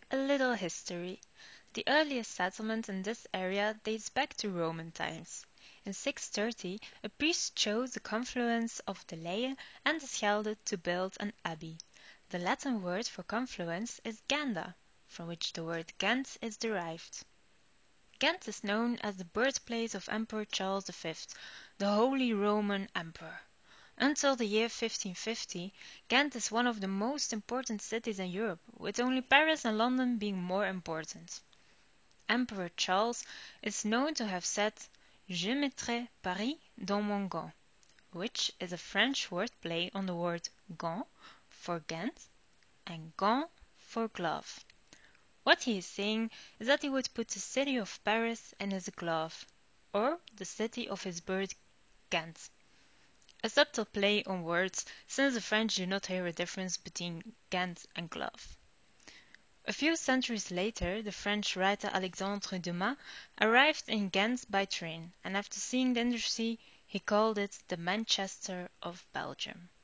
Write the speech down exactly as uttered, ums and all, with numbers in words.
A little history. The earliest settlement in this area dates back to Roman times. In six thirty, a priest chose the confluence of the Leie and the Schelde to build an abbey. The Latin word for confluence is Ganda, from which the word Ghent is derived. Ghent is known as the birthplace of Emperor Charles the Fifth, the Holy Roman Emperor. Until the year fifteen fifty, Ghent is one of the most important cities in Europe, with only Paris and London being more important. Emperor Charles is known to have said, "Je mettrai Paris dans mon gant," which is a French wordplay on the word gant for Ghent and gant for glove. What he is saying is that he would put the city of Paris in his glove, or the city of his birth, Ghent. A subtle play on words, since the French do not hear a difference between Ghent and glove. A few centuries later, the French writer Alexandre Dumas arrived in Ghent by train, and after seeing the industry, he called it the Manchester of Belgium.